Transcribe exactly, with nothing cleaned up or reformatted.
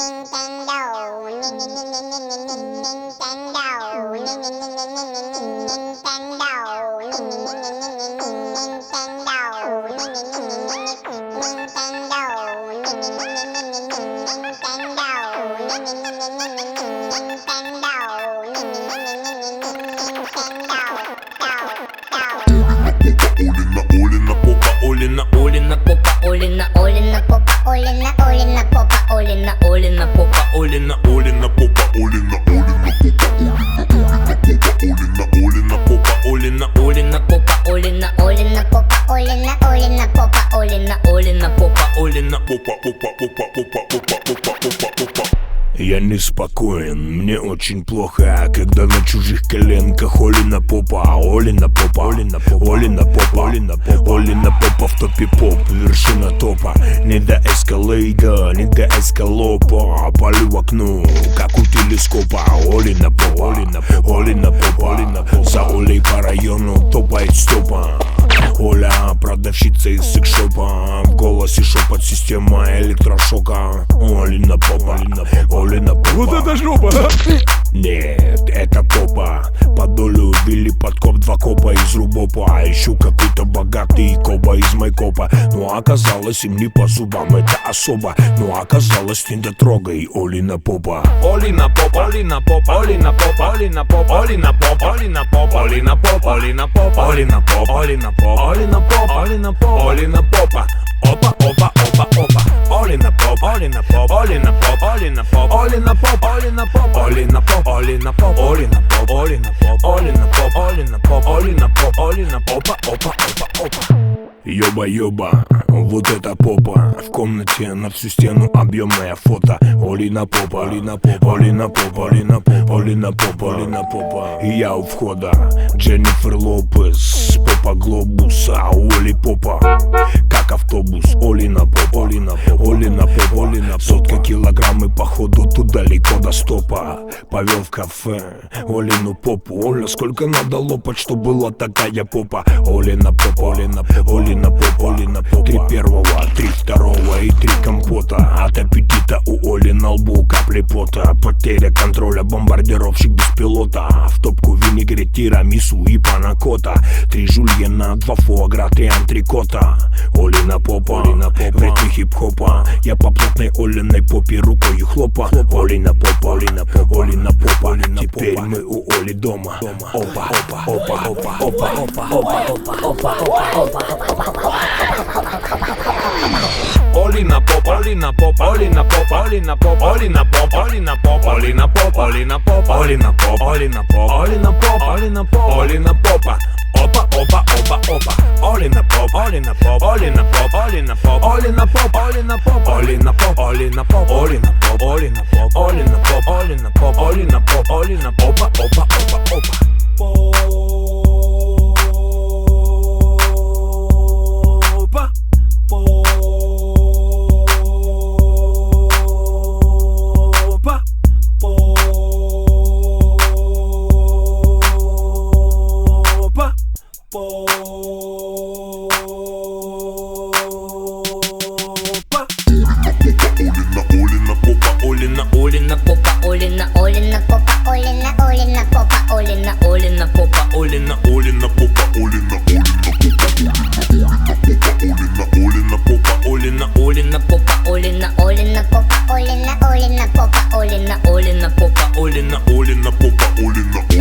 Олина, Олина попа, Олина, Олина попа, Олина, Олина попа, Олина, Олина попа, Олина, Олина попа, Олина, Олина попа, Олина, Олина попа, Олина, Олина попа, Олина, Олина попа, Олина, Олина попа, Олина попа, попа, попа, попа, попа, попа, попа, попа. Я неспокоен, мне очень плохо, когда на чужих коленках Олина попа, Олина попа, Олина попа, Олина попа, Олина попа, Олина попа в топе поп, вершина топа. Не до эскалейда, не до эскалопа, палю в окно, как у телескопа. Олина попа, Олина попа, Олина попа, Олина попа. За Олей по району топает стопа. Оля, продавщица из секшопа, в голосе шепот, система электрошока. Олина попа, Олина попа, Олина попа. Вот это жопа! Нет, это попа. По долю ввели подкоп, два копа из рубопа. А еще какой-то богатый коба из майкопа. Но оказалось им не по зубам, это особо. Но оказалось не дотрогай Олина попа. Олина попа, Олина попа, Олина попа, Олина попа, Олина попа, Олина попа, Олина попа, Олина попа, Олина попа, Олина попа, Олина попа, Олина попа, Олина попа. Опа, опа, опа, опа. Олина попа, Олина попа, Олина попа, Олина попа, Олина попа, Олина попа, Олина попа, Олина попа, Олина попа, Олина попа, Олина попа, Олина попа, Олина попа, Олина попа, опа, опа, опа. Ёба-ёба, вот это попа. В комнате на всю стену объемное фото. Олина попа, Олина попа, Олина попа, Олина попа, Олина попа, Олина попа. И я у входа Дженнифер Лопес, попа глобуса, а у Оли попа как автобус. Олина попа, Олина попа, Олина попа, Олина попа. Сотка килограмм и походу тут далеко до стопа. Повел в кафе Олину попу. Оля, сколько надо лопать, что была такая попа. Олина попа, Олина попа, Олина попа, Олина попа. Три первого, три второго и три компота. От аппетита у Оли на лбу капли пота. Потеря контроля, бомбардировщик без пилота. В топку винегрет, тирамису и панакота. Три жульена, два фуагра, три антрикота. Олина попа, Олина попа, в ритме хип-хопа. Я по плотной Олиной попе рукою хлопа. Олина попа, Олина попа, Олина попа. Теперь мы у Оли дома. Опа, опа, опа, опа, опа, опа, опа, опа, опа. Олина попа, Олина попа, Олина попа, Олина попа, Олина попа, Олина попа, Олина попа, Олина попа, Олина попа, Олина попа, Олина попа, Олина попа, Олина попа. Опа, опа, опа, опа. Олина попа, Олина попа, Олина попа, Олина попа, Олина попа, Олина попа, Олина попа, Олина попа, Олина попа, Олина попа, Олина попа, Олина попа, Олина попа, Олина попа, опа, опа, опа. Олина, Олина попа, Олина, Олина попа, Олина, Олина попа, Олина, Олина попа, Олина, Олина попа, Олина, Олина попа, Олина, Олина попа, Олина, Олина попа, Олина, Олина попа, Олина, Олина попа, Олина, Олина попа, Олина.